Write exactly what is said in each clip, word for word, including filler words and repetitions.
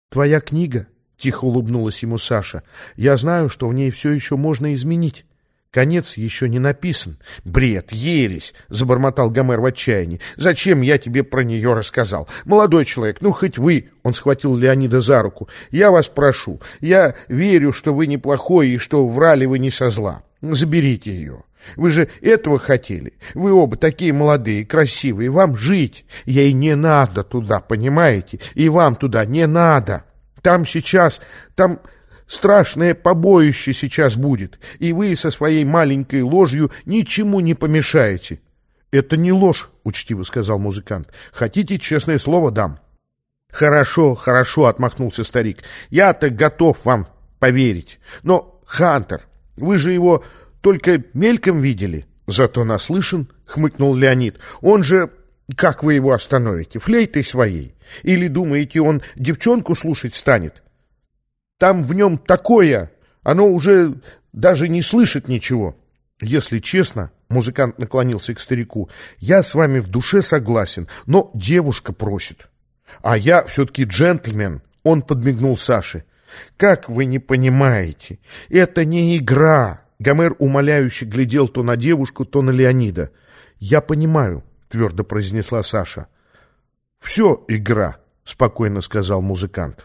«Твоя книга?» — тихо улыбнулась ему Саша. «Я знаю, что в ней все еще можно изменить. Конец еще не написан». «Бред, ересь!» — забормотал Гомер в отчаянии. «Зачем я тебе про нее рассказал? Молодой человек, ну хоть вы...» — он схватил Леонида за руку. «Я вас прошу, я верю, что вы неплохой и что врали вы не со зла. Заберите ее. Вы же этого хотели. Вы оба такие молодые, красивые. Вам жить. Ей не надо туда, понимаете? И вам туда не надо. Там сейчас... Там... Страшное побоище сейчас будет, и вы со своей маленькой ложью ничему не помешаете». «Это не ложь», — учтиво сказал музыкант. «Хотите, честное слово дам». «Хорошо, хорошо», — отмахнулся старик. «Я-то готов вам поверить. Но, Хантер, вы же его только мельком видели». «Зато наслышан», — хмыкнул Леонид. «Он же... Как вы его остановите? Флейтой своей? Или думаете, он девчонку слушать станет? Там в нем такое, оно уже даже не слышит ничего». «Если честно, — музыкант наклонился к старику, — я с вами в душе согласен, но девушка просит. А я все-таки джентльмен», — он подмигнул Саше. «Как вы не понимаете? Это не игра». Гомер умоляюще глядел то на девушку, то на Леонида. «Я понимаю», — твердо произнесла Саша. «Все игра», — спокойно сказал музыкант.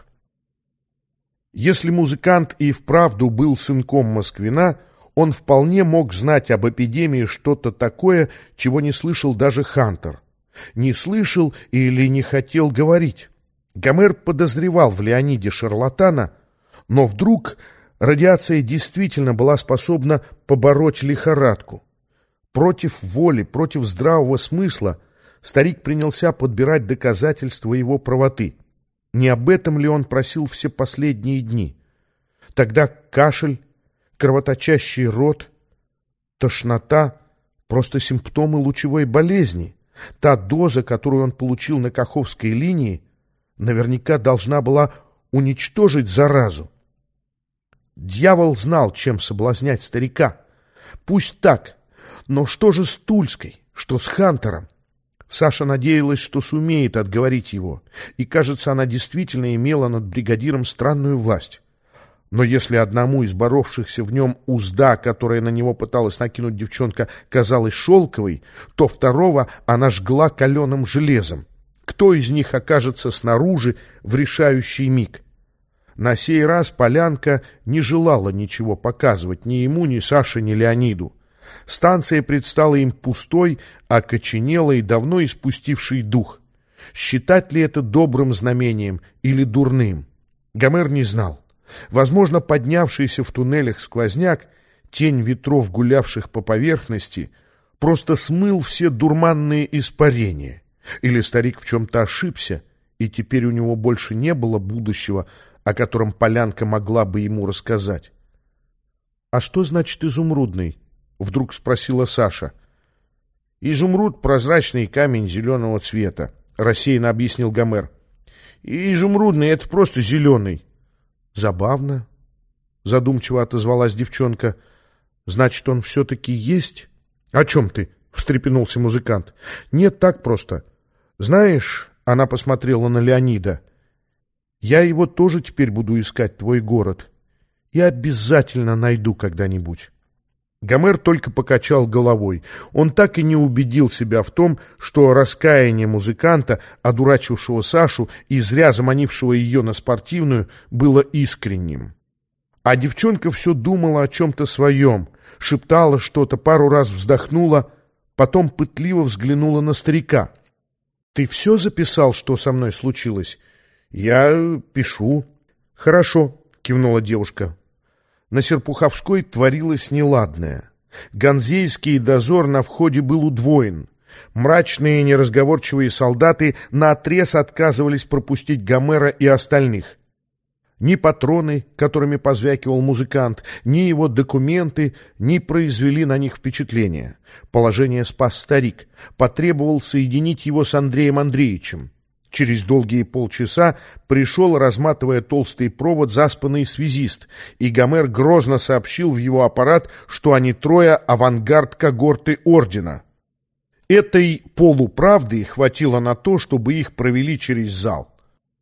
Если музыкант и вправду был сынком Москвина, он вполне мог знать об эпидемии что-то такое, чего не слышал даже Хантер. Не слышал или не хотел говорить. Гомер подозревал в Леониде шарлатана, но вдруг радиация действительно была способна побороть лихорадку. Против воли, против здравого смысла старик принялся подбирать доказательства его правоты. Не об этом ли он просил все последние дни? Тогда кашель, кровоточащий рот, тошнота — просто симптомы лучевой болезни. Та доза, которую он получил на Каховской линии, наверняка должна была уничтожить заразу. Дьявол знал, чем соблазнять старика. Пусть так, но что же с Тульской, что с Хантером? Саша надеялась, что сумеет отговорить его, и, кажется, она действительно имела над бригадиром странную власть. Но если одному из боровшихся в нем узда, которая на него пыталась накинуть девчонка, казалась шелковой, то второго она жгла каленым железом. Кто из них окажется снаружи в решающий миг? На сей раз Полянка не желала ничего показывать ни ему, ни Саше, ни Леониду. Станция предстала им пустой, окоченелой, давно испустившей дух. Считать ли это добрым знамением или дурным? Гомер не знал. Возможно, поднявшийся в туннелях сквозняк, тень ветров, гулявших по поверхности, просто смыл все дурманные испарения. Или старик в чем-то ошибся, и теперь у него больше не было будущего, о котором Полянка могла бы ему рассказать. «А что значит изумрудный?» — вдруг спросила Саша. «Изумруд — прозрачный камень зеленого цвета», — рассеянно объяснил Гомер. «И изумрудный — это просто зеленый». «Забавно», — задумчиво отозвалась девчонка. «Значит, он все-таки есть?» «О чем ты?» — встрепенулся музыкант. «Нет, так просто. Знаешь...» — она посмотрела на Леонида. «Я его тоже теперь буду искать, твой город. И обязательно найду когда-нибудь». Гомер только покачал головой. Он так и не убедил себя в том, что раскаяние музыканта, одурачившего Сашу и зря заманившего ее на спортивную, было искренним. А девчонка все думала о чем-то своем, шептала что-то, пару раз вздохнула, потом пытливо взглянула на старика. «Ты все записал, что со мной случилось?» «Я пишу». «Хорошо», — кивнула девушка. На Серпуховской творилось неладное. Ганзейский дозор на входе был удвоен. Мрачные неразговорчивые солдаты наотрез отказывались пропустить Гомера и остальных. Ни патроны, которыми позвякивал музыкант, ни его документы не произвели на них впечатления. Положение спас старик. Потребовал соединить его с Андреем Андреевичем. Через долгие полчаса пришел, разматывая толстый провод, заспанный связист, и Гомер грозно сообщил в его аппарат, что они трое — авангард когорты ордена. Этой полуправды хватило на то, чтобы их провели через зал.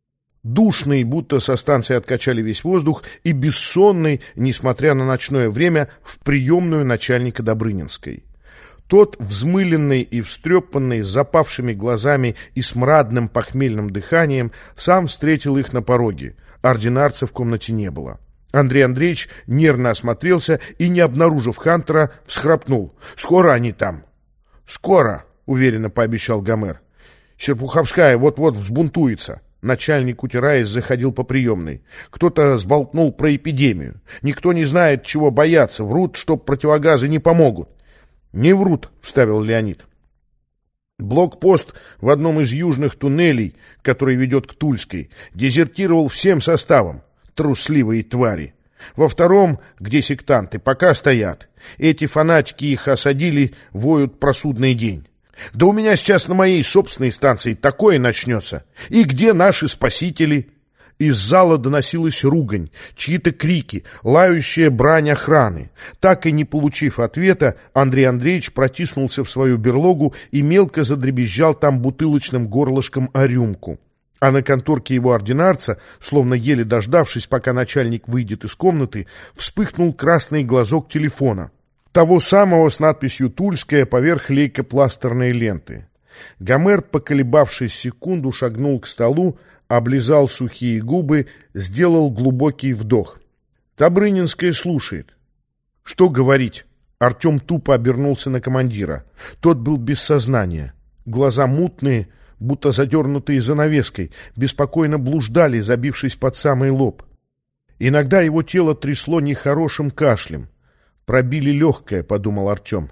Душный, будто со станции откачали весь воздух, и бессонный, несмотря на ночное время, в приемную начальника Добрынинской. Тот, взмыленный и встрепанный, с запавшими глазами и смрадным похмельным дыханием, сам встретил их на пороге. Ординарца в комнате не было. Андрей Андреевич нервно осмотрелся и, не обнаружив Хантера, всхрапнул. «Скоро они там?» «Скоро», — уверенно пообещал Гомер. «Серпуховская вот-вот взбунтуется». Начальник, утираясь, заходил по приемной. Кто-то сболтнул про эпидемию. Никто не знает, чего бояться. Врут, что противогазы не помогут. «Не врут», — вставил Леонид. Блокпост в одном из южных туннелей, который ведет к Тульской, дезертировал всем составом. Трусливые твари. Во втором, где сектанты, пока стоят. Эти фанатики их осадили, воют про судный день. Да у меня сейчас на моей собственной станции такое начнется. И где наши спасители?» Из зала доносилась ругань, чьи-то крики, лающая брань охраны. Так и не получив ответа, Андрей Андреевич протиснулся в свою берлогу и мелко задребезжал там бутылочным горлышком о рюмку. А на конторке его ординарца, словно еле дождавшись, пока начальник выйдет из комнаты, вспыхнул красный глазок телефона. Того самого с надписью «Тульская» поверх лейкопластерной ленты. Гомер, поколебавшись секунду, шагнул к столу, облизал сухие губы, сделал глубокий вдох. Добрынинская слушает. Что говорить? Артем тупо обернулся на командира. Тот был без сознания. Глаза мутные, будто задернутые занавеской, беспокойно блуждали, забившись под самый лоб. Иногда его тело трясло нехорошим кашлем. «Пробили легкое», — подумал Артем.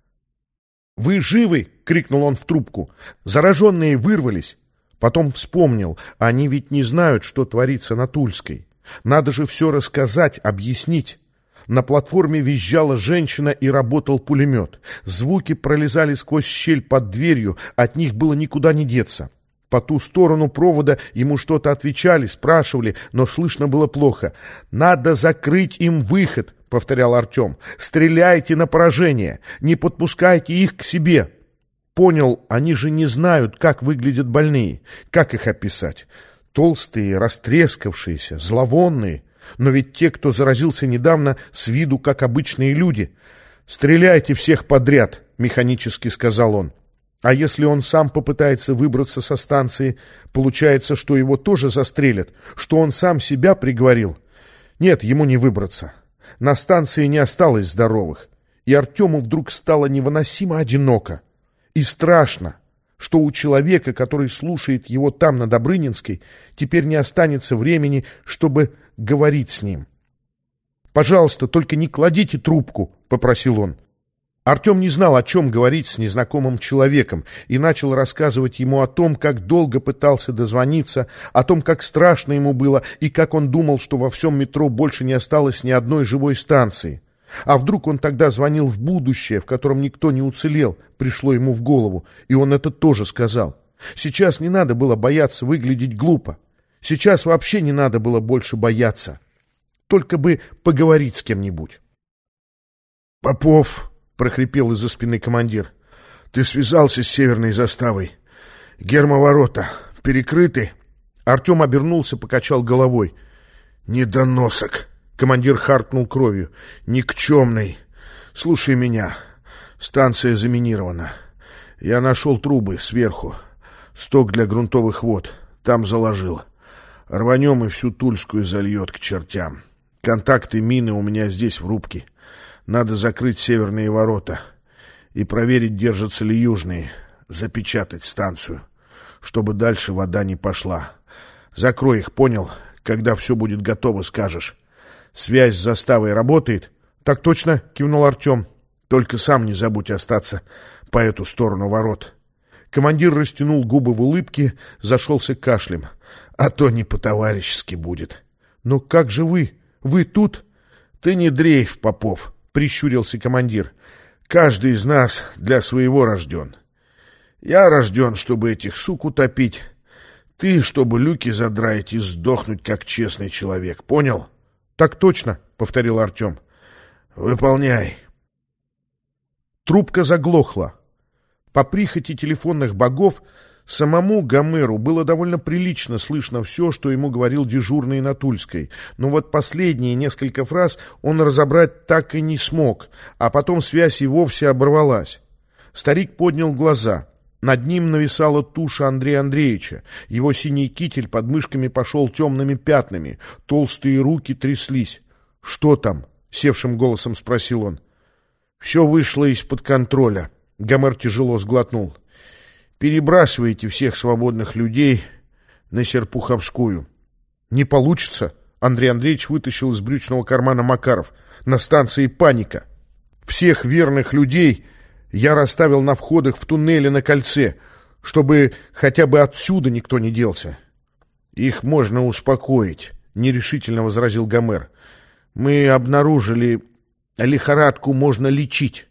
«Вы живы?» — крикнул он в трубку. «Зараженные вырвались». Потом вспомнил, они ведь не знают, что творится на Тульской. Надо же все рассказать, объяснить. На платформе визжала женщина и работал пулемет. Звуки пролезали сквозь щель под дверью, от них было никуда не деться. По ту сторону провода ему что-то отвечали, спрашивали, но слышно было плохо. «Надо закрыть им выход», — повторял Артем. «Стреляйте на поражение, не подпускайте их к себе». Понял, они же не знают, как выглядят больные. Как их описать? Толстые, растрескавшиеся, зловонные. Но ведь те, кто заразился недавно, с виду как обычные люди. «Стреляйте всех подряд», — механически сказал он. А если он сам попытается выбраться со станции, получается, что его тоже застрелят, что он сам себя приговорил? Нет, ему не выбраться. На станции не осталось здоровых. И Артему вдруг стало невыносимо одиноко. И страшно, что у человека, который слушает его там, на Добрынинской, теперь не останется времени, чтобы говорить с ним. «Пожалуйста, только не кладите трубку», — попросил он. Артем не знал, о чем говорить с незнакомым человеком, и начал рассказывать ему о том, как долго пытался дозвониться, о том, как страшно ему было, и как он думал, что во всем метро больше не осталось ни одной живой станции. А вдруг он тогда звонил в будущее, в котором никто не уцелел, пришло ему в голову, и он это тоже сказал. Сейчас не надо было бояться выглядеть глупо. Сейчас вообще не надо было больше бояться. Только бы поговорить с кем-нибудь. «Попов!» — прохрипел из-за спины командир. «Ты связался с северной заставой. Гермоворота перекрыты?» Артем обернулся, покачал головой. «Недоносок!» — командир харкнул кровью. «Никчемный! Слушай меня. Станция заминирована. Я нашел трубы сверху. Сток для грунтовых вод. Там заложил. Рванем и всю Тульскую зальет к чертям. Контакты мины у меня здесь в рубке. Надо закрыть северные ворота и проверить, держатся ли южные. Запечатать станцию, чтобы дальше вода не пошла. Закрой их, понял? Когда все будет готово, скажешь. Связь с заставой работает?» «Так точно», — кивнул Артем. «Только сам не забудь остаться по эту сторону ворот». Командир растянул губы в улыбке, зашелся кашлем. «А то не по-товарищески будет». «Но как же вы? Вы тут?» «Ты не дрейф, Попов», — прищурился командир. «Каждый из нас для своего рожден. Я рожден, чтобы этих сук утопить. Ты, чтобы люки задраить и сдохнуть, как честный человек. Понял?» «Так точно», — повторил Артем. «Выполняй». Трубка заглохла. По прихоти телефонных богов Самому Гомеру было довольно прилично слышно все, что ему говорил дежурный на Тульской, но вот последние несколько фраз он разобрать так и не смог, а потом связь и вовсе оборвалась. Старик поднял глаза. Над ним нависала туша Андрея Андреевича. Его синий китель под мышками пошел темными пятнами, толстые руки тряслись. «Что там?» — севшим голосом спросил он. «Все вышло из-под контроля». Гомер тяжело сглотнул. «Перебрасывайте всех свободных людей на Серпуховскую». «Не получится», — Андрей Андреевич вытащил из брючного кармана Макаров. «На станции паника. Всех верных людей я расставил на входах в туннеле на кольце, чтобы хотя бы отсюда никто не делся». «Их можно успокоить», — нерешительно возразил Гомер. «Мы обнаружили, лихорадку можно лечить.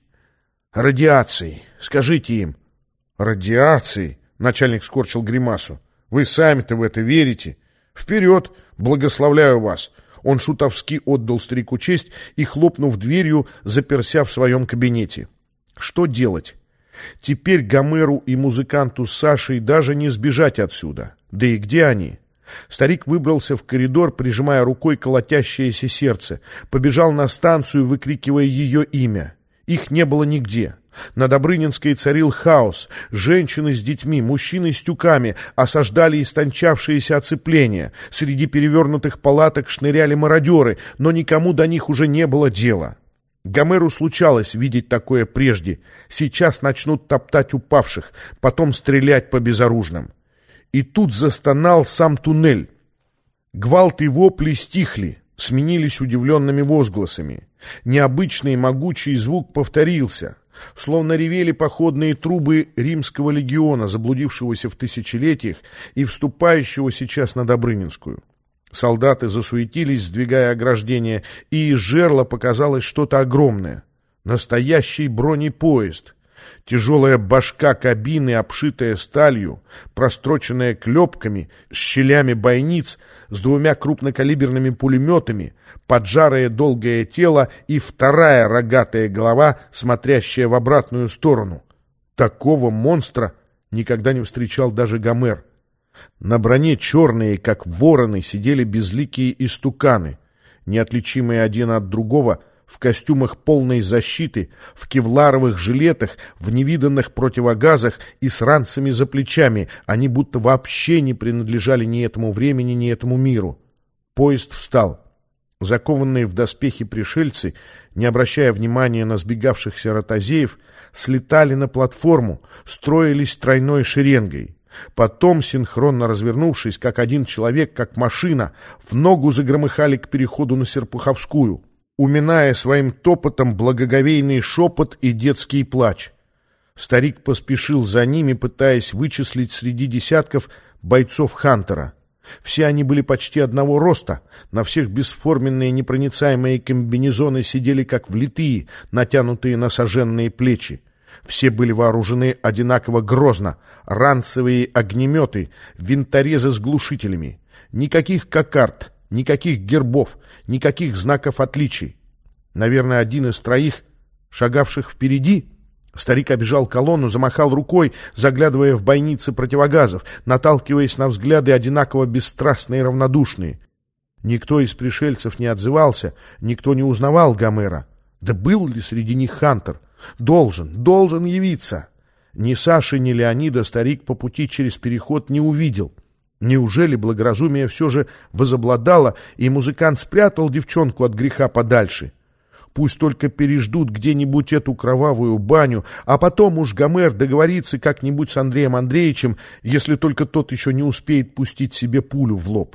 Радиацией. Скажите им». «Радиацией?» — начальник скорчил гримасу. «Вы сами-то в это верите? Вперед! Благословляю вас!» Он шутовски отдал старику честь и, хлопнув дверью, заперся в своем кабинете. Что делать? Теперь Гомеру и музыканту с Сашей даже не сбежать отсюда. Да и где они? Старик выбрался в коридор, прижимая рукой колотящееся сердце. Побежал на станцию, выкрикивая ее имя. Их не было нигде. На Добрынинской царил хаос. Женщины с детьми, мужчины с тюками осаждали истончавшиеся оцепления. Среди перевернутых палаток шныряли мародеры, но никому до них уже не было дела. Гомеру случалось видеть такое прежде. Сейчас начнут топтать упавших, потом стрелять по безоружным. И тут застонал сам туннель. Гвалт и вопли стихли, сменились удивленными возгласами. Необычный могучий звук повторился. Словно ревели походные трубы римского легиона, заблудившегося в тысячелетиях и вступающего сейчас на Добрынинскую. Солдаты засуетились, сдвигая ограждения, и из жерла показалось что-то огромное. Настоящий бронепоезд. Тяжелая башка кабины, обшитая сталью, простроченная клепками, с щелями бойниц, с двумя крупнокалиберными пулеметами, поджарое долгое тело и вторая рогатая голова, смотрящая в обратную сторону. Такого монстра никогда не встречал даже Гомер. На броне черные, как вороны, сидели безликие истуканы, неотличимые один от другого, в костюмах полной защиты, в кевларовых жилетах, в невиданных противогазах и с ранцами за плечами. Они будто вообще не принадлежали ни этому времени, ни этому миру. Поезд встал. Закованные в доспехи пришельцы, не обращая внимания на сбегавшихся ротозеев, слетали на платформу, строились тройной шеренгой. Потом, синхронно развернувшись, как один человек, как машина, в ногу загромыхали к переходу на Серпуховскую, уминая своим топотом благоговейный шепот и детский плач. Старик поспешил за ними, пытаясь вычислить среди десятков бойцов Хантера. Все они были почти одного роста, на всех бесформенные непроницаемые комбинезоны сидели как влитые, натянутые на сожженные плечи. Все были вооружены одинаково грозно, ранцевые огнеметы, винторезы с глушителями. Никаких кокард, никаких гербов, никаких знаков отличий. Наверное, один из троих, шагавших впереди. Старик обежал колонну, замахал рукой, заглядывая в бойницы противогазов, наталкиваясь на взгляды одинаково бесстрастные и равнодушные. Никто из пришельцев не отзывался, никто не узнавал Гомера. Да был ли среди них Хантер? Должен, должен явиться. Ни Саши, ни Леонида старик по пути через переход не увидел. Неужели благоразумие все же возобладало, и музыкант спрятал девчонку от греха подальше? Пусть только переждут где-нибудь эту кровавую баню, а потом уж Гомер договорится как-нибудь с Андреем Андреевичем, если только тот еще не успеет пустить себе пулю в лоб.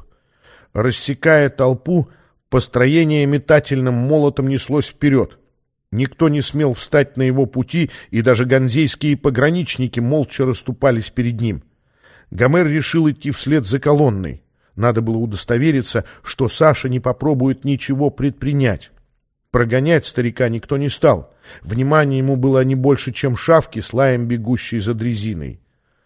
Рассекая толпу, построение метательным молотом неслось вперед. Никто не смел встать на его пути, и даже ганзейские пограничники молча расступались перед ним. Гомер решил идти вслед за колонной. Надо было удостовериться, что Саша не попробует ничего предпринять. Прогонять старика никто не стал. Внимание ему было не больше, чем шавки с лаем, бегущей за дрезиной.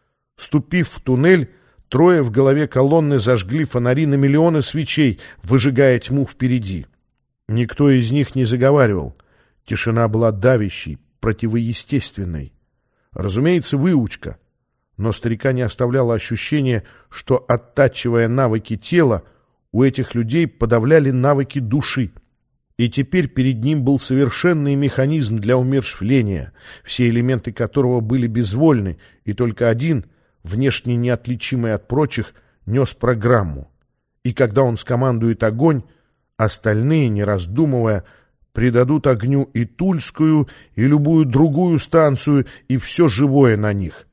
Ступив в туннель, трое в голове колонны зажгли фонари на миллионы свечей, выжигая тьму впереди. Никто из них не заговаривал. Тишина была давящей, противоестественной. Разумеется, выучка. но старика не оставляло ощущение, что, оттачивая навыки тела, у этих людей подавляли навыки души. И теперь перед ним был совершенный механизм для умерщвления, все элементы которого были безвольны, и только один, внешне неотличимый от прочих, нес программу. И когда он скомандует огонь, остальные, не раздумывая, придадут огню и Тульскую, и любую другую станцию, и все живое на них.